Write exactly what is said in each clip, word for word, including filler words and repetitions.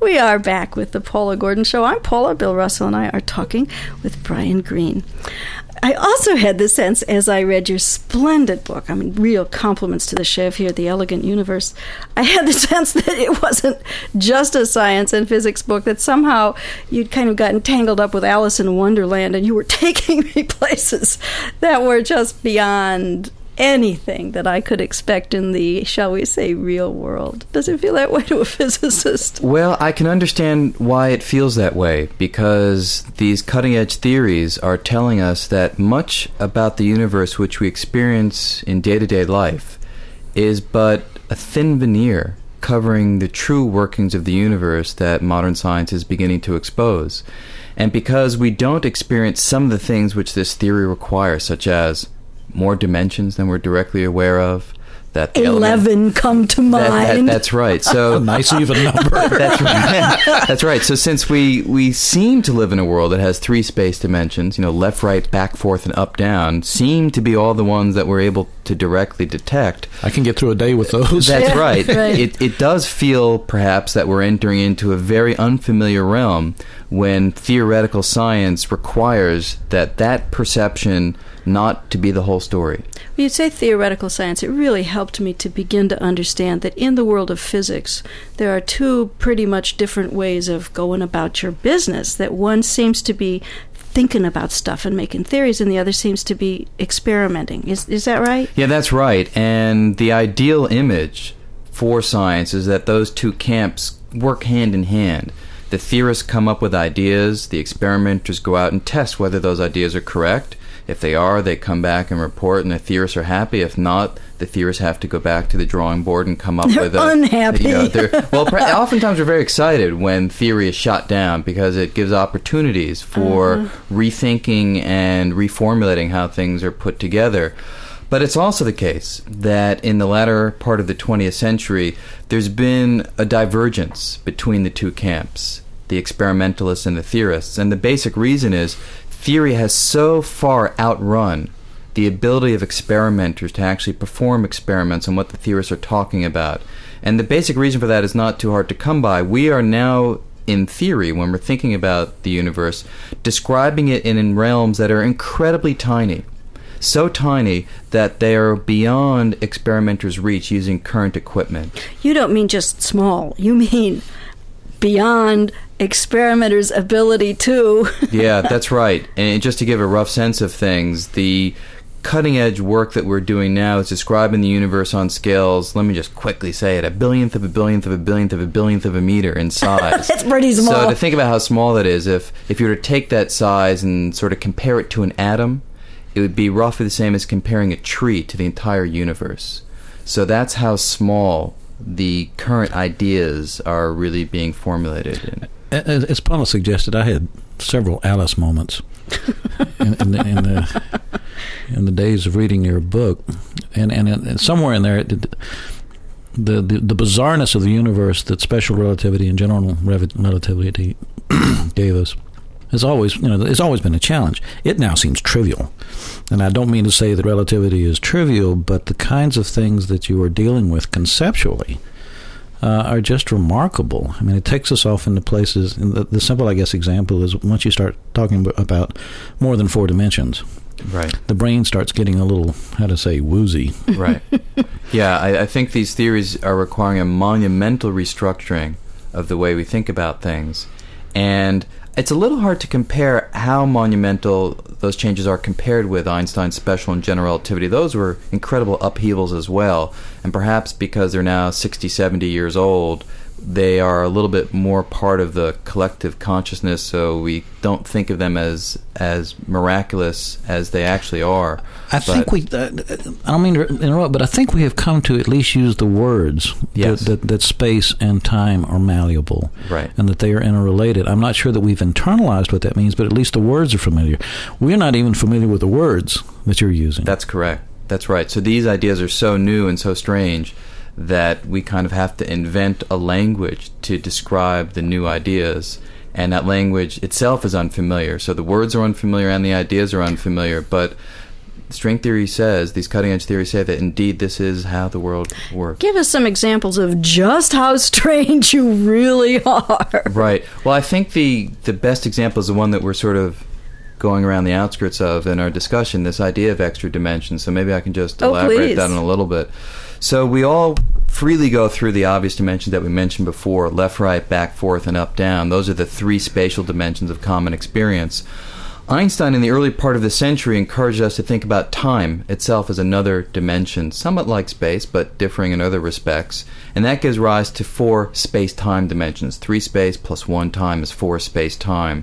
We are back with the Paula Gordon Show. I'm Paula. Bill Russell and I are talking with Brian Greene. I also had the sense, as I read your splendid book, I mean, real compliments to the chef here, The Elegant Universe, I had the sense that it wasn't just a science and physics book, that somehow you'd kind of gotten tangled up with Alice in Wonderland and you were taking me places that were just beyond anything that I could expect in the, shall we say, real world. Does it feel that way to a physicist? Well, I can understand why it feels that way, because these cutting-edge theories are telling us that much about the universe which we experience in day-to-day life is but a thin veneer covering the true workings of the universe that modern science is beginning to expose. And because we don't experience some of the things which this theory requires, such as more dimensions than we're directly aware of. That the Eleven element, come to mind. That, that, that's right. So a nice even number. That's right. That's right. So since we, we seem to live in a world that has three space dimensions, you know, left, right, back, forth, and up, down, seem to be all the ones that we're able to directly detect. I can get through a day with those. That's yeah, right. right. It it does feel perhaps that we're entering into a very unfamiliar realm when theoretical science requires that that perception not to be the whole story. When you say theoretical science, it really helped me to begin to understand that in the world of physics, there are two pretty much different ways of going about your business. That one seems to be thinking about stuff and making theories, and the other seems to be experimenting. Is is that right? Yeah, that's right. And the ideal image for science is that those two camps work hand in hand. The theorists come up with ideas, the experimenters go out and test whether those ideas are correct. If they are, they come back and report, and the theorists are happy. If not, the theorists have to go back to the drawing board and come up they're with a... unhappy. You know, they're, well, oftentimes we're very excited when theory is shot down because it gives opportunities for uh-huh. rethinking and reformulating how things are put together. But it's also the case that in the latter part of the twentieth century, there's been a divergence between the two camps, the experimentalists and the theorists. And the basic reason is theory has so far outrun the ability of experimenters to actually perform experiments on what the theorists are talking about. And the basic reason for that is not too hard to come by. We are now, in theory, when we're thinking about the universe, describing it in, in realms that are incredibly tiny. So tiny that they are beyond experimenters' reach using current equipment. You don't mean just small. You mean beyond experimenters' ability to. Yeah, that's right. And just to give a rough sense of things, the cutting-edge work that we're doing now is describing the universe on scales, let me just quickly say it, a billionth of a billionth of a billionth of a billionth of a meter in size. That's pretty small. So to think about how small that is, if, if you were to take that size and sort of compare it to an atom, it would be roughly the same as comparing a tree to the entire universe. So that's how small the current ideas are really being formulated. As Paula suggested, I had several Alice moments in, in, the, in, the, in the days of reading your book. And, and, and somewhere in there, it, the, the, the bizarreness of the universe that special relativity and general relativity gave us has always, you know, it's always been a challenge. It now seems trivial. And I don't mean to say that relativity is trivial, but the kinds of things that you are dealing with conceptually uh, are just remarkable. I mean, it takes us off into places. And the, the simple, I guess, example is once you start talking about more than four dimensions, right, the brain starts getting a little, how to say, woozy. Right. Yeah, I, I think these theories are requiring a monumental restructuring of the way we think about things. And it's a little hard to compare how monumental those changes are compared with Einstein's special and general relativity. Those were incredible upheavals as well. And perhaps because they're now sixty, seventy years old, they are a little bit more part of the collective consciousness, so we don't think of them as as miraculous as they actually are. I but think we, uh, I don't mean to interrupt, but I think we have come to at least use the words yes. that, that, that space and time are malleable, right, and that they are interrelated. I'm not sure that we've internalized what that means, but at least the words are familiar. We're not even familiar with the words that you're using. That's correct. That's right. So these ideas are so new and so strange that we kind of have to invent a language to describe the new ideas, and that language itself is unfamiliar. So the words are unfamiliar and the ideas are unfamiliar, but string theory says, these cutting-edge theories say that indeed this is how the world works. Give us some examples of just how strange you really are. Right. Well, I think the, the best example is the one that we're sort of going around the outskirts of in our discussion, this idea of extra dimensions. So maybe I can just oh, elaborate please. that in a little bit. So we all freely go through the obvious dimensions that we mentioned before, left, right, back, forth, and up, down. Those are the three spatial dimensions of common experience. Einstein, in the early part of the century, encouraged us to think about time itself as another dimension, somewhat like space, but differing in other respects. And that gives rise to four space-time dimensions. Three space plus one time is four space-time.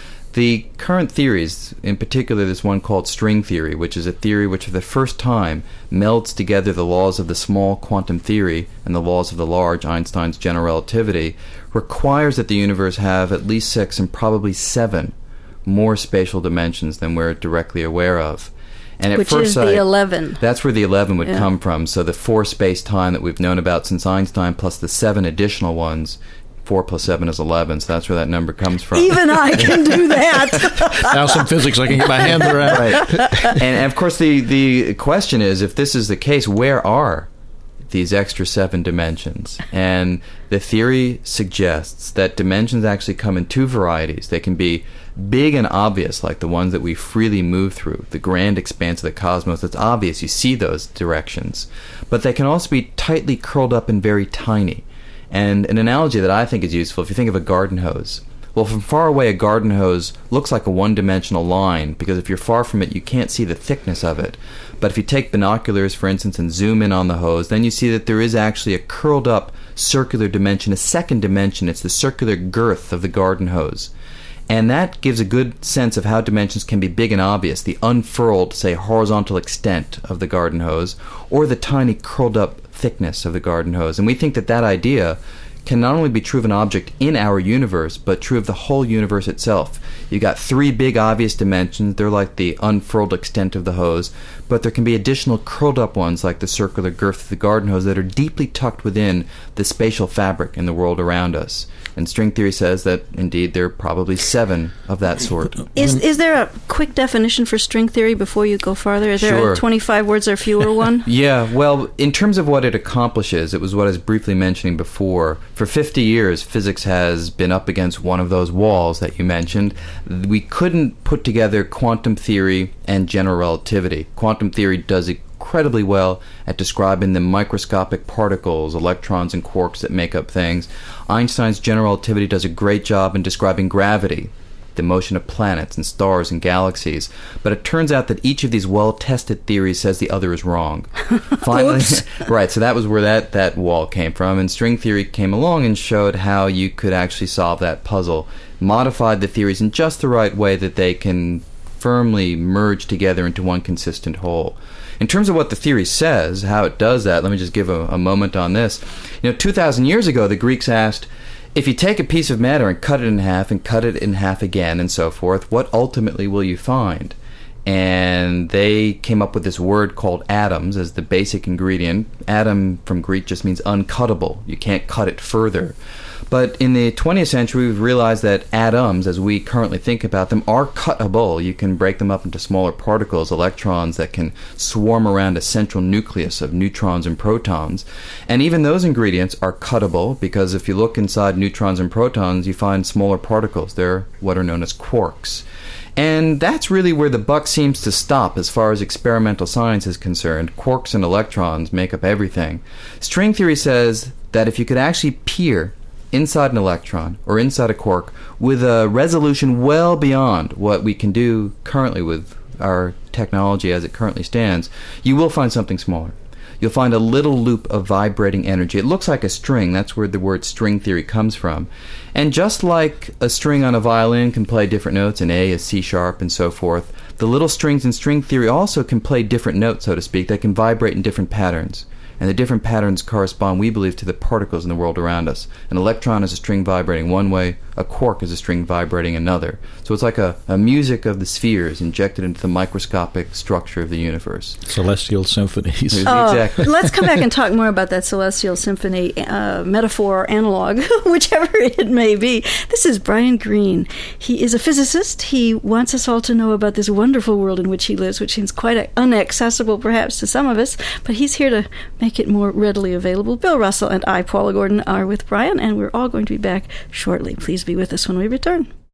The current theories, in particular this one called string theory, which is a theory which for the first time melds together the laws of the small quantum theory and the laws of the large, Einstein's general relativity, requires that the universe have at least six and probably seven more spatial dimensions than we're directly aware of. And at Which first is sight, the eleven. That's where the eleven would Yeah. come from. So the four space-time that we've known about since Einstein plus the seven additional ones, four plus seven is eleven, so that's where that number comes from. Even I can do that. Now some physics I can get my hands around. Right. And, and of course the, the question is, if this is the case, where are these extra seven dimensions? And the theory suggests that dimensions actually come in two varieties. They can be big and obvious, like the ones that we freely move through, the grand expanse of the cosmos. It's obvious, you see those directions. But they can also be tightly curled up and very tiny. And an analogy that I think is useful, if you think of a garden hose. Well, from far away, a garden hose looks like a one-dimensional line, because if you're far from it, you can't see the thickness of it. But if you take binoculars, for instance, and zoom in on the hose, then you see that there is actually a curled-up circular dimension, a second dimension. It's the circular girth of the garden hose. And that gives a good sense of how dimensions can be big and obvious, the unfurled, say, horizontal extent of the garden hose, or the tiny curled-up thickness of the garden hose. And we think that that idea can not only be true of an object in our universe, but true of the whole universe itself. You got three big obvious dimensions, they're like the unfurled extent of the hose, but there can be additional curled up ones like the circular girth of the garden hose that are deeply tucked within the spatial fabric in the world around us. And string theory says that indeed there are probably seven of that sort. Is is there a quick definition for string theory before you go farther? Is there Sure. a twenty-five words or fewer one? Yeah, well, in terms of what it accomplishes, it was what I was briefly mentioning before. For fifty years, physics has been up against one of those walls that you mentioned. We couldn't put together quantum theory and general relativity. Quantum theory does incredibly well at describing the microscopic particles, electrons and quarks that make up things. Einstein's general relativity does a great job in describing gravity, the motion of planets and stars and galaxies. But it turns out that each of these well-tested theories says the other is wrong. Finally, right, so that was where that, that wall came from. And string theory came along and showed how you could actually solve that puzzle, modified the theories in just the right way that they can firmly merge together into one consistent whole. In terms of what the theory says, how it does that, let me just give a, a moment on this. You know, two thousand years ago, the Greeks asked, if you take a piece of matter and cut it in half and cut it in half again and so forth, what ultimately will you find? And they came up with this word called atoms as the basic ingredient. Atom from Greek just means uncuttable. You can't cut it further. But in the twentieth century, we've realized that atoms, as we currently think about them, are cuttable. You can break them up into smaller particles, electrons that can swarm around a central nucleus of neutrons and protons. And even those ingredients are cuttable, because if you look inside neutrons and protons, you find smaller particles. They're what are known as quarks. And that's really where the buck seems to stop as far as experimental science is concerned. Quarks and electrons make up everything. String theory says that if you could actually peer inside an electron or inside a quark with a resolution well beyond what we can do currently with our technology as it currently stands, you will find something smaller. You'll find a little loop of vibrating energy. It looks like a string. That's where the word string theory comes from. And just like a string on a violin can play different notes, an A, a C sharp, and so forth, the little strings in string theory also can play different notes, so to speak. They can vibrate in different patterns. And the different patterns correspond, we believe, to the particles in the world around us. An electron is a string vibrating one way, a cork is a string vibrating another. So it's like a, a music of the spheres injected into the microscopic structure of the universe. Celestial symphonies. Oh, Exactly. Let's come back and talk more about that celestial symphony uh, metaphor or analog, whichever it may be. This is Brian Greene. He is a physicist. He wants us all to know about this wonderful world in which he lives, which seems quite inaccessible perhaps to some of us, but he's here to make it more readily available. Bill Russell and I, Paula Gordon, are with Brian, and we're all going to be back shortly. Please be with us when we return.